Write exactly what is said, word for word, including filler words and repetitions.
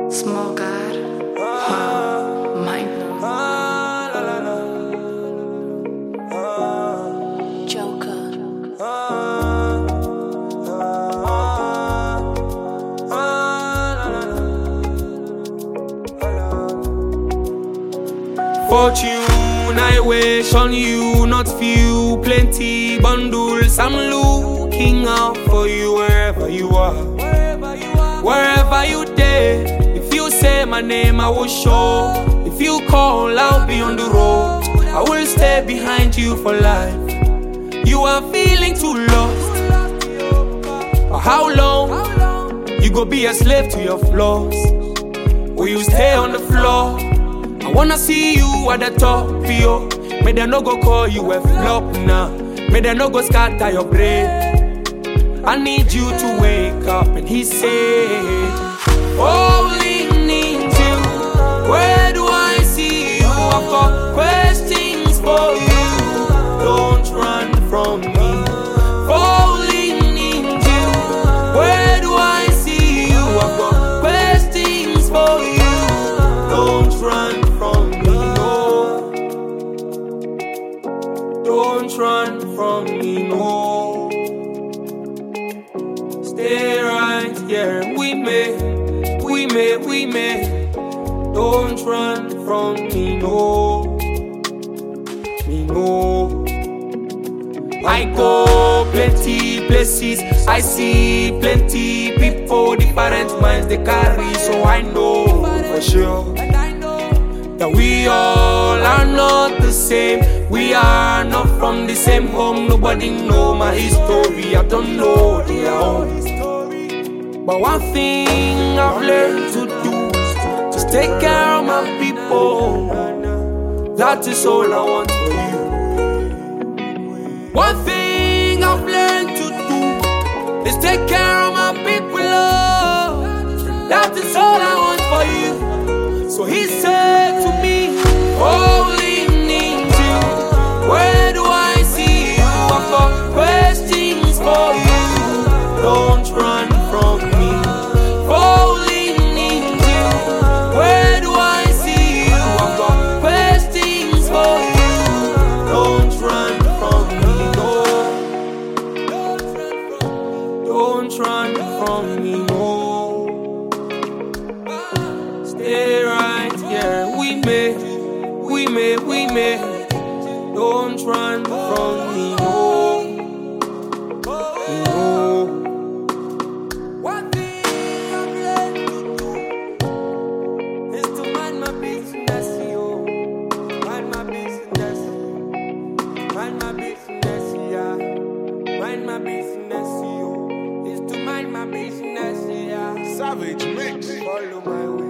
Small God, wow, mind blown. Joker. Fortune, I wish on you, not few, plenty bundles. I'm looking out for you wherever you are. Wherever you dare, if you say my name, I will show. If you call, I'll be on the road. I will stay behind you for life. You are feeling too lost. For how long? You go be a slave to your flaws. Will you stay on the floor? I wanna see you at the top, yo. May they no go call you a flop now. May they no go scatter your brain. I need you to wake up. And he said, falling into you. Where do I see you? I've got questions for you. Don't run from me. Falling into you. Where do I see you? I've got questions for you. Don't run from me, no. Don't run from me, no. Stay right here with me, we may, we may. Don't run from me, no. Me, no. I go plenty places, I see plenty people, different minds they carry, so I know for sure that we all are not the same. We are not from the same home. Nobody know my history, I don't know their own. But one thing I've learned to do, just take care of my people. That is all I want for you. One thing I've learned to do is take care of my people. Oh, that is all I want for you. So he said to me, falling into you. Where do I see you? I've got questions for you. Don't run from me. Falling into you. Where do I see you? I've got questions for you. Don't run from me, no. Don't run from me, no. Stay right here, we may, we may, we may. Don't run from me, no. No. One thing I've learned to do is to mind my business, yo. Mind my business. Mind my business, yeah. Mind my business, yo. Is to mind my business, yeah. Savage mix. Follow my way.